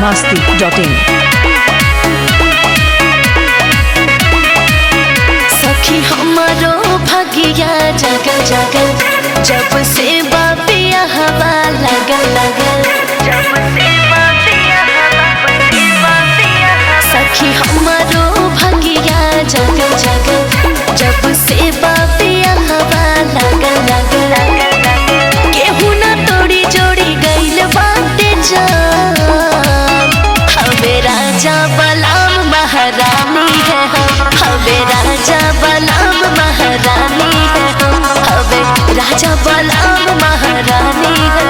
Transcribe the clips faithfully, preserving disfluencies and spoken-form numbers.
masti dot in. सखी हमारो भगिया जगल जगल जब से बापिया हवा लगल लगल जब से बापिया हवा सखी हमारो भगिया जगल जगल जब से बापिया हवा लगल लगल केहू ना तोड़ी जोड़ी गइल बाटे जान हवे राजा बलराम महारानी है हवे राजा बलराम महारानी है हवे राजा बलराम महारानी है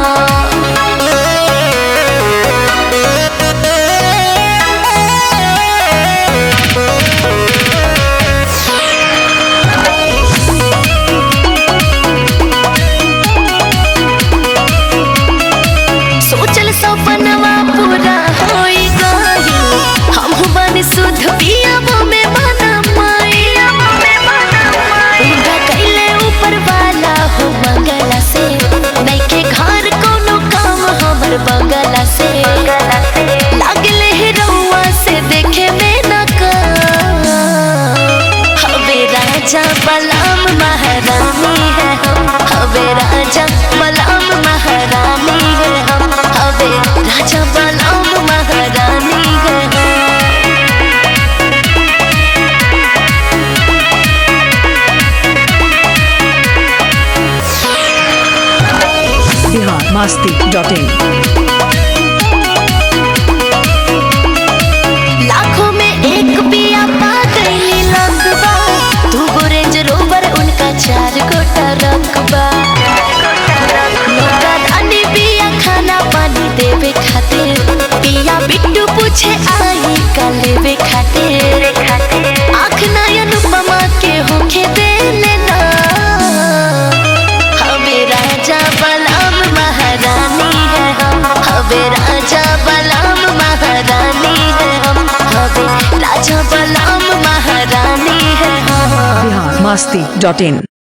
सोचल सपनवा पूरा होई गइल हम बन शुद्ध पियाबो में बना माया उनका कैले ऊपर वाला हो मंगला से नइखे घर कोनो काम हमर बंगला से लागले है रउआ से देखे में न का हवे राजा बलराम महारानी है हवे राजा बलराम महारानी है हवे राजा बलराम महारानी है Bihar masti dot in. लाखों में एक पिया पा गई लगबा दू गो रेंज रोवर उनका चार गोटा रकबा लोका धानी पिया खाना पानी देवे खातिर पिया बिट्टू पूछे आई का लेवे खातिर आँख नयन उपमा के होखे दे लेना हवे राजा बलराम महारानी है हवे राजा बलराम महारानी है हवे राजा बलराम महारानी है Bihar masti dot in.